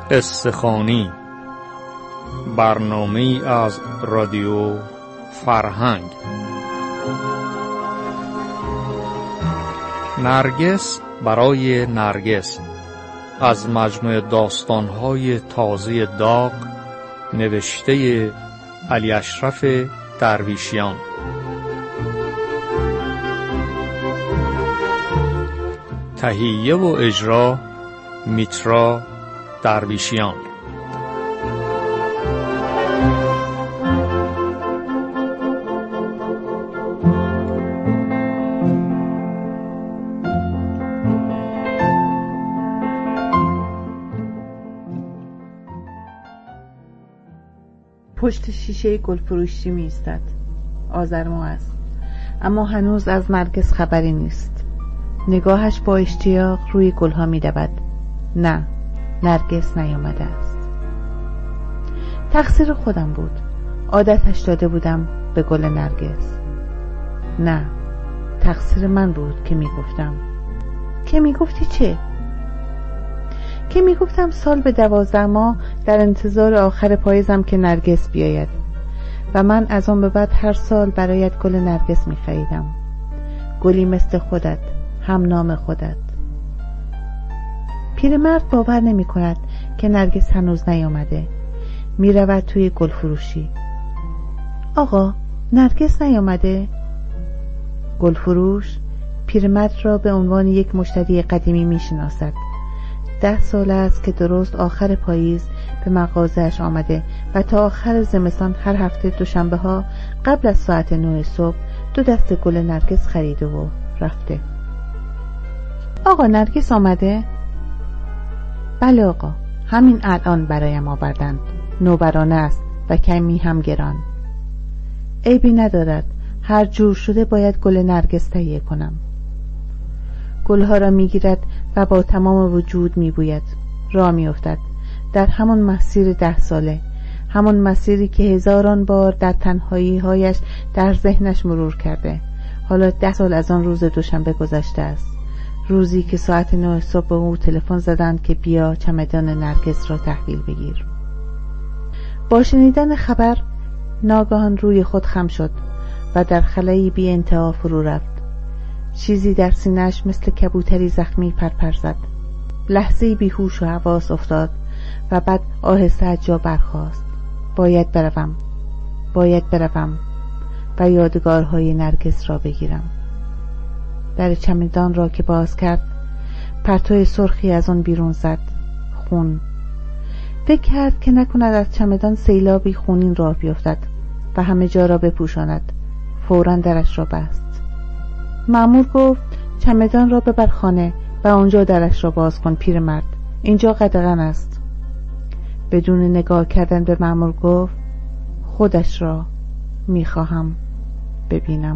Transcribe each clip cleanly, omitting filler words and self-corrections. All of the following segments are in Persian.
قصه‌خوانی، برنامه‌ای از رادیو فرهنگ. نرگس برای نرگس از مجموعه داستان‌های تازه داغ، نوشته علی اشرف درویشیان. تهیه و اجرا میترا درویشیان. پشت شیشه گلفروشی می ایستد. آذرماه است، اما هنوز از نرگس خبری نیست. نگاهش با اشتیاق روی گلها می دود. نه، نرگس نیامده است. تقصیر خودم بود. عادتش داده بودم به گل نرگس. نه، تقصیر من بود که می گفتم. که می گفتی چه؟ که می گفتم سال به 12 ماه در انتظار آخر پاییزم که نرگس بیاید و من از آن به بعد هر سال برایت گل نرگس می خریدم. گلی مثل خودت، هم نام خودت. پیرمرد باور نمی کند که نرگس هنوز نیامده. می رود توی گل فروشی. آقا، نرگس نیامده؟ گل فروش پیرمرد را به عنوان یک مشتری قدیمی می شناسد. 10 سال است که درست آخر پاییز به مغازه‌اش آمده و تا آخر زمستان هر هفته دوشنبه ها قبل از ساعت 9 صبح 2 دسته گل نرگس خریده و رفته. آقا، نرگس آمده؟ بله آقا، همین الان برایم آوردند. نوبرانه است و کمی هم گران. عیبی ندارد، هر جور شده باید گل نرگس تهیه کنم. گلها را میگیرد و با تمام وجود میبوید. راه میافتد در همان مسیر 10 ساله، همان مسیری که هزاران بار در تنهایی هایش در ذهنش مرور کرده. حالا 10 سال از آن روز دوشنبه گذشته است، روزی که ساعت 9 صبح به او تلفن زدند که بیا چمدان نرگس را تحویل بگیر. با شنیدن خبر ناگهان روی خود خم شد و در خلایی بی انتها فرو رفت. چیزی در سینه‌اش مثل کبوتری زخمی پرپر زد. لحظه‌ای بیهوش و حواس افتاد و بعد آهسته از جا برخاست. باید بروم و یادگارهای نرگس را بگیرم. در چمدان را که باز کرد، پرتو سرخی از آن بیرون زد. خون. فکر کرد که نکند از چمدان سیلابی خونین راه بیفتد و همه جا را بپوشاند. فوراً درش را بست. مأمور گفت چمدان را ببر خانه و آنجا درش را باز کن پیرمرد. اینجا قدغن است. بدون نگاه کردن به مأمور گفت خودش را میخواهم ببینم.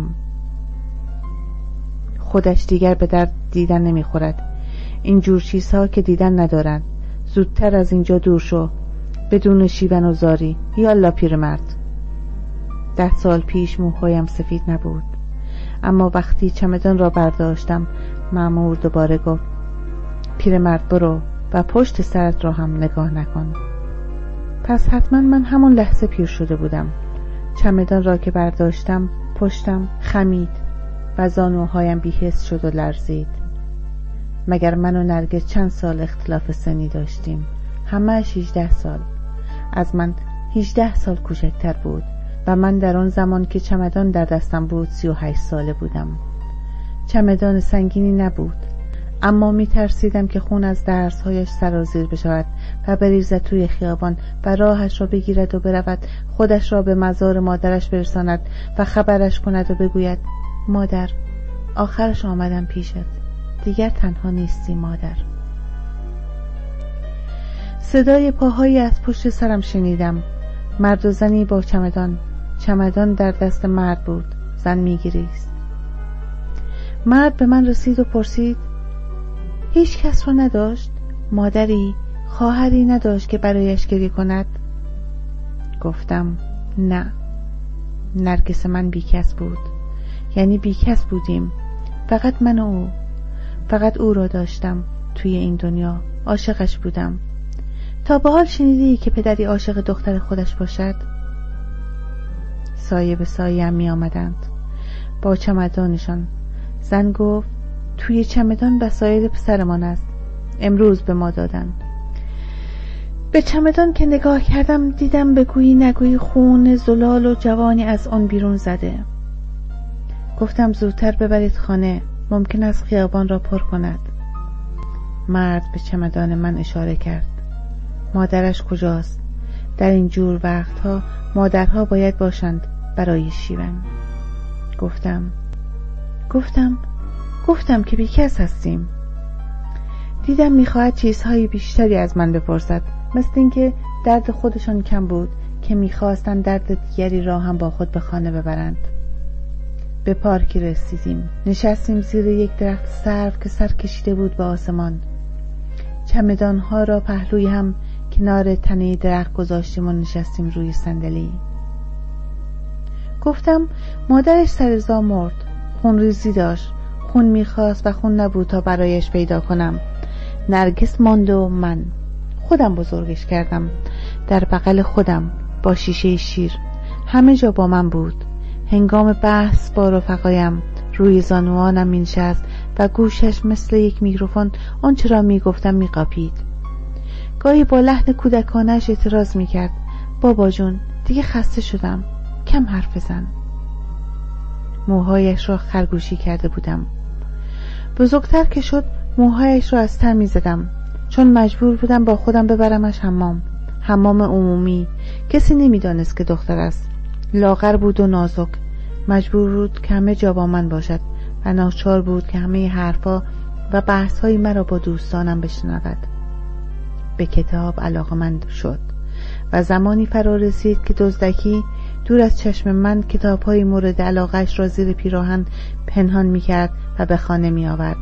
خودش دیگر به درد دیدن نمیخورد. این جور چیزها که دیدن ندارند. زودتر از اینجا دور شو، بدون شیون و زاری. یالا پیرمرد. 10 سال پیش موهایم سفید نبود، اما وقتی چمدان را برداشتم مأمور دوباره گفت پیرمرد برو و پشت سرت را هم نگاه نکن. پس حتما من همون لحظه پیر شده بودم. چمدان را که برداشتم پشتم خمید و زانوهایم بی‌حس شد و لرزید. مگر من و نرگس چند سال اختلاف سنی داشتیم؟ همه‌اش 18 سال. از من 18 سال کوچکتر بود و من در آن زمان که چمدان در دستم بود 38 ساله بودم. چمدان سنگینی نبود، اما می ترسیدم که خون از درزهایش سرازیر بشود و بریزد توی خیابان و راهش را بگیرد و برود خودش را به مزار مادرش برساند و خبرش کند و بگوید مادر، آخرش آمدم پیشت، دیگر تنها نیستی مادر. صدای پاهایی از پشت سرم شنیدم. مرد و زنی با چمدان در دست مرد بود. زن میگریست. مرد به من رسید و پرسید هیچ کس رو نداشت؟ مادری، خواهری نداشت که برایش گریه کند؟ گفتم نه، نرگس من بیکس بود. یعنی بیکس بودیم، فقط من و او. فقط او را داشتم توی این دنیا. عاشقش بودم. تا به حال شنیدی که پدری عاشق دختر خودش باشد؟ سایه به سایه هم می آمدند با چمدانشان. زن گفت توی چمدان وسایل پسرمان است، امروز به ما دادن. به چمدان که نگاه کردم دیدم بگویی نگویی خون زلال و جوانی از آن بیرون زده. گفتم زودتر ببرید خانه، ممکن است خیابان را پر کند. مرد به چمدان من اشاره کرد. مادرش کجاست؟ در این جور وقتها مادرها باید باشند برای شیون. گفتم که بیکس هستیم. دیدم میخواهد چیزهای بیشتری از من بپرسد، مثل اینکه درد خودشان کم بود که میخواستند درد دیگری را هم با خود به خانه ببرند. به پارکی رسیدیم. نشستیم زیر یک درخت سرو که سر کشیده بود به آسمان. چمدانها را پهلوی هم کنار تنه درخت گذاشتیم و نشستیم روی صندلی. گفتم مادرش سر زا مرد، خونریزی داشت، خون میخواست و خون نبود تا برایش پیدا کنم. نرگس ماند و من خودم بزرگش کردم، در بغل خودم با شیشه شیر، همه جا با من بود. هنگام بحث با رفقایم روی زانوانم می‌نشست و گوشش مثل یک میکروفون آنچه را میگفتم میقاپید. گاهی با لحن کودکانش اعتراض میکرد بابا جون دیگه خسته شدم، کم حرف بزن. موهایش را خرگوشی کرده بودم. بزرگتر که شد موهایش را از تر میزدم، چون مجبور بودم با خودم ببرمش حمام عمومی. کسی نمیدانست که دختر است. لاغر بود و نازک، مجبور بود که همه جا با من باشد و ناچار بود که همه حرفا و بحث‌های مرا با دوستانم بشنود. به کتاب علاقه‌مند شد و زمانی فرا رسید که دزدکی دور از چشم من کتاب‌های مورد علاقه‌اش را زیر پیراهن پنهان می‌کرد و به خانه می‌آورد.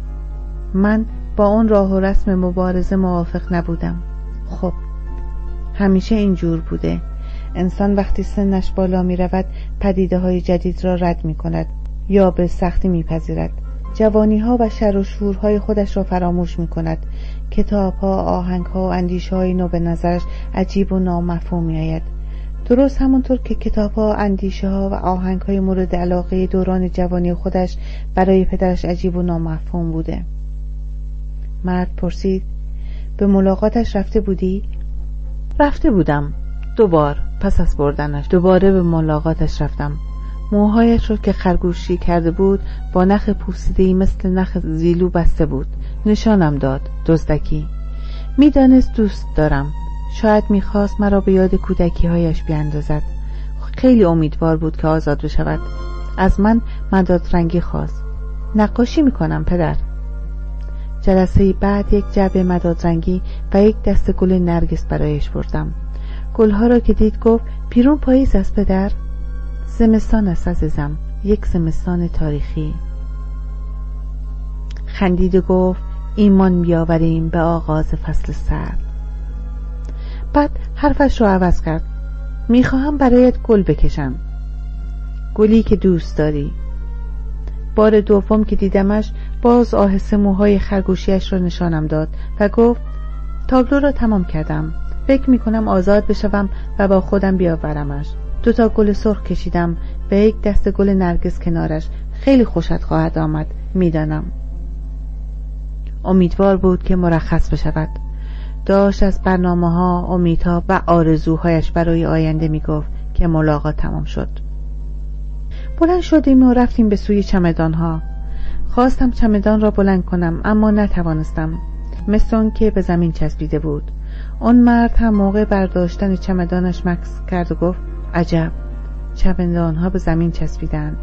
من با اون راه و رسم مبارزه موافق نبودم. خب همیشه اینجور بوده. انسان وقتی سنش بالا می رود پدیده‌های جدید را رد می کند یا به سختی می پذیرد. جوانی‌ها و شر و شورهای خودش را فراموش می کند. کتاب‌ها، آهنگ‌ها و اندیشه‌های نو به نظرش عجیب و نامفهوم می آید. درست همونطور که کتاب‌ها، اندیشه‌ها و آهنگ‌های مورد علاقه دوران جوانی خودش برای پدرش عجیب و نامفهوم بوده. مرد پرسید به ملاقاتش رفته بودی؟ رفته بودم. 2 بار. پس از بردنش دوباره به ملاقاتش رفتم. موهایش را که خرگوشی کرده بود با نخ پوسیده‌ای مثل نخ زیلو بسته بود. نشانم داد. دزدکی. میدانست دوست دارم. شاید میخواست مرا به یاد کودکی‌هایش بیاندازد. خیلی امیدوار بود که آزاد بشود. از من مداد رنگی خواست. نقاشی میکنم پدر. جلسه بعد یک جعبه مداد رنگی و یک دسته گل نرگس برایش بردم. گلها را که دید گفت پیرون پاییز است پدر؟ زمستان است عزیزم، یک زمستان تاریخی. خندید و گفت ایمان بیاوریم به آغاز فصل سرد. بعد حرفش را عوض کرد. میخواهم برایت گل بکشم، گلی که دوست داری. بار دوم که دیدمش باز آهسته موهای خرگوشیش را نشانم داد و گفت تابلو را تمام کردم، فکر میکنم آزاد بشوم و با خودم بیاورمش. 2 گل سرخ کشیدم و یک دسته گل نرگس کنارش. خیلی خوشت خواهد آمد میدانم. امیدوار بود که مرخص بشود. داشت از برنامه‌ها، امیدها و آرزوهایش برای آینده میگفت که ملاقات تمام شد. بلند شدیم و رفتیم به سوی چمدانها. خواستم چمدان را بلند کنم اما نتوانستم، مثل اون که به زمین چسبیده بود. اون مرد هم موقع برداشتن چمدانش مکث کرد و گفت عجب، چمدانها به زمین چسبیدند.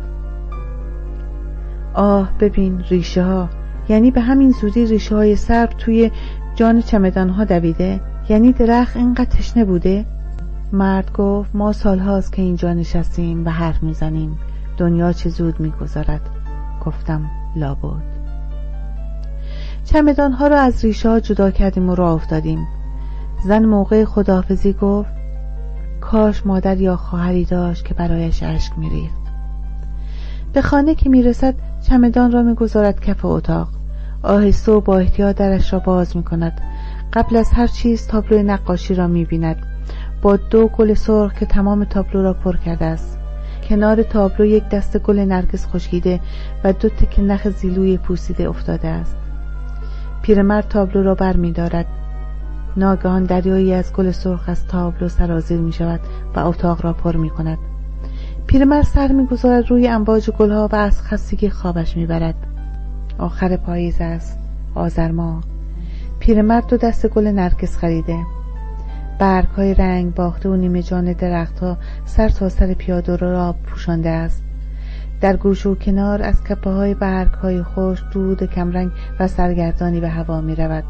آه ببین ریشه ها، یعنی به همین زودی ریشه های سرب توی جان چمدانها دویده؟ یعنی درخت اینقدر تشنه بوده؟ مرد گفت ما سالهاست که اینجا نشستیم و حرف میزنیم، دنیا چه زود میگذرد. گفتم لابد. چمدانها را از ریشه ها جدا کردیم و راه افتادیم. زن موقع خداحافظی گفت کاش مادر یا خواهری داشت که برایش اشک میریخت. به خانه که میرسد چمدان را میگذارد کف اتاق. آهسته و با احتیاط درش را باز میکند. قبل از هر چیز تابلو نقاشی را می‌بیند با 2 گل سرخ که تمام تابلو را پر کرده است. کنار تابلو یک دسته گل نرگس خشکیده و 2 تکه نخ زیلوی پوسیده افتاده است. پیرمرد تابلو را بر می‌دارد. ناگهان دریایی از گل سرخ از تابلو سرازیر می‌شود و اتاق را پر می‌کند. پیرمرد سر می‌گذارد روی امواج گل‌ها و از خستگی خوابش می‌برد. آخر پاییز است، آذر ماه. پیرمرد 2 دسته گل نرگس خریده. برگ‌های رنگ باخته و نیمه جان درخت‌ها سر تا سر پیاده رو را پوشانده است. در گوشه و کنار از کپه‌های برگ‌های خشک دود کمرنگ و سرگردانی به هوا می‌رود.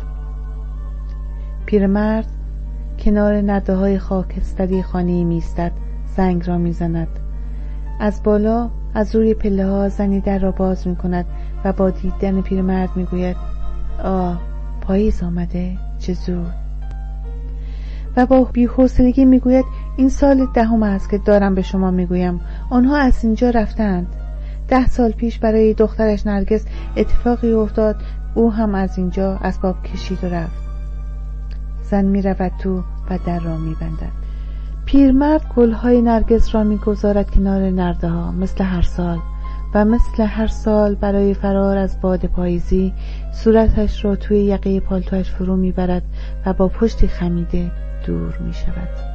پیرمرد کنار نده‌های خاکستری خانه‌ای می‌ایستد، زنگ را می‌زند. از بالا از روی پله‌ها زنی در را باز می‌کند و با دیدن پیرمرد می‌گوید پاییز آمده، چه زود. و با بی‌حوصلگی می‌گوید این سال 10 است که دارم به شما می‌گویم. آنها از اینجا رفتند. 10 سال پیش برای دخترش نرگس اتفاقی افتاد، او هم از اینجا اسباب کشید و رفت. زن می‌رود تو و در را می‌بندد. پیرمرد گل‌های نرگس را می‌گذارد کنار نرده‌ها مثل هر سال و مثل هر سال برای فرار از باد پاییزی صورتش را توی یقه پالتوش فرو می‌برد و با پشتی خمیده دور می‌شود.